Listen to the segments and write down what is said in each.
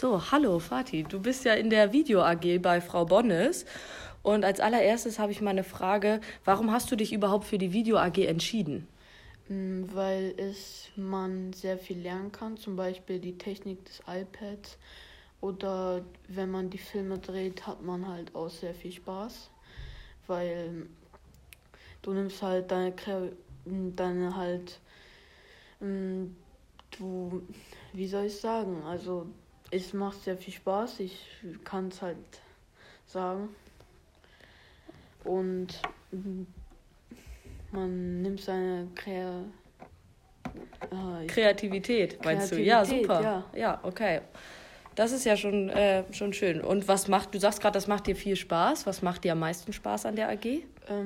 So, hallo Fatih, du bist ja in der Video AG bei Frau Bonnes und als allererstes habe ich mal eine Frage, warum hast du dich überhaupt für die Video AG entschieden? Weil man sehr viel lernen kann, zum Beispiel die Technik des iPads oder wenn man die Filme dreht, hat man halt auch sehr viel Spaß, weil du nimmst halt deine halt, du, wie soll ich sagen, also es macht sehr viel Spaß, ich kann es halt sagen und man nimmt seine Kreativität, meinst du? Ja, super. Ja. Ja, okay. Das ist ja schon schön. Und du sagst gerade, das macht dir viel Spaß. Was macht dir am meisten Spaß an der AG?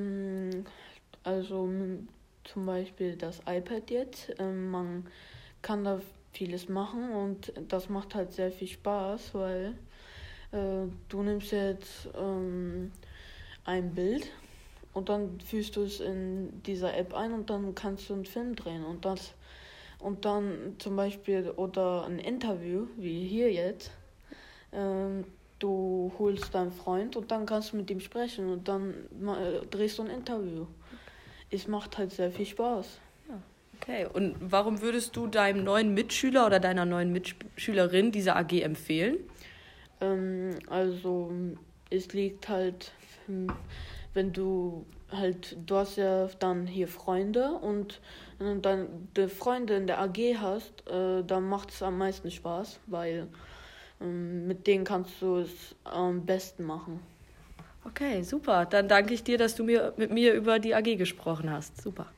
Also zum Beispiel das iPad jetzt. Man kann da vieles machen und das macht halt sehr viel Spaß, weil du nimmst jetzt ein Bild und dann fügst du es in dieser App ein und dann kannst du einen Film drehen und dann zum Beispiel oder ein Interview, wie hier jetzt, du holst deinen Freund und dann kannst du mit ihm sprechen und dann drehst du ein Interview. Es macht halt sehr viel Spaß. Okay, und warum würdest du deinem neuen Mitschüler oder deiner neuen Mitschülerin diese AG empfehlen? Also es liegt halt, wenn du hast ja dann hier Freunde und dann die Freunde in der AG hast, dann macht es am meisten Spaß, weil mit denen kannst du es am besten machen. Okay, super. Dann danke ich dir, dass du mit mir über die AG gesprochen hast. Super.